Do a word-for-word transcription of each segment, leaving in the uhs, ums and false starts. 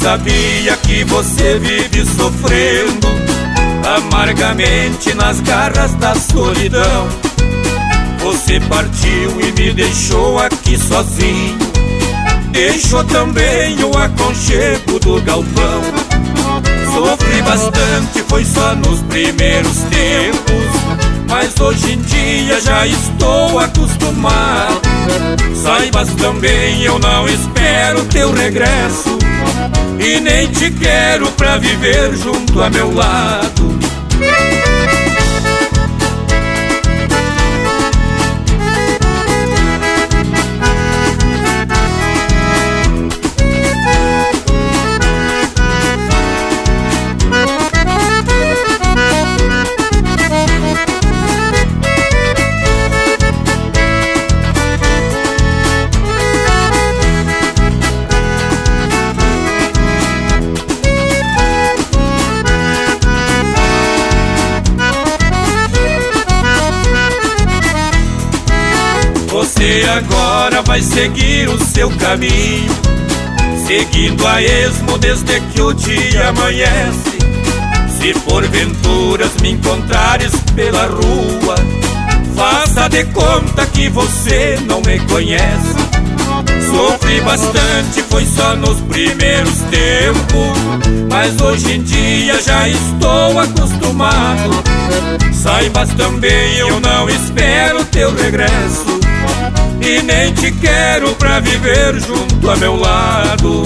sabia que você vive sofrendo amargamente nas garras da solidão. Você partiu e me deixou aqui sozinho, deixou também o aconchego do galpão. Sofri bastante, foi só nos primeiros tempos, mas hoje em dia já estou acostumado. Saibas também, eu não espero teu regresso, e nem te quero pra viver junto a meu lado. Você agora vai seguir o seu caminho, seguindo a esmo desde que o dia amanhece. Se porventuras me encontrares pela rua, faça de conta que você não me conhece. Sofri bastante, foi só nos primeiros tempos, mas hoje em dia já estou acostumado. Saibas também, eu não espero teu regresso, e nem te quero pra viver junto a meu lado.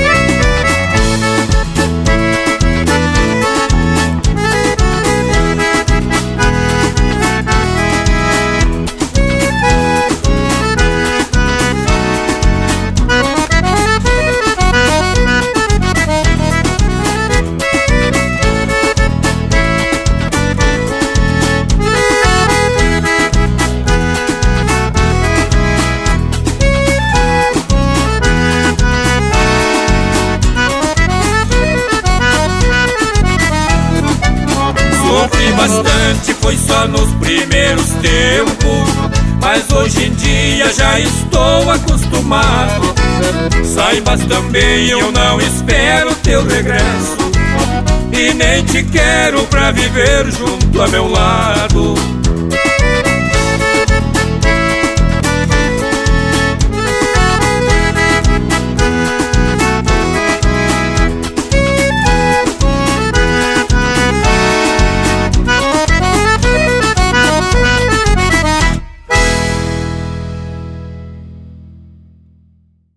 Sofri bastante, foi só nos primeiros tempos, mas hoje em dia já estou acostumado. Saibas também, eu não espero teu regresso, e nem te quero pra viver junto a meu lado.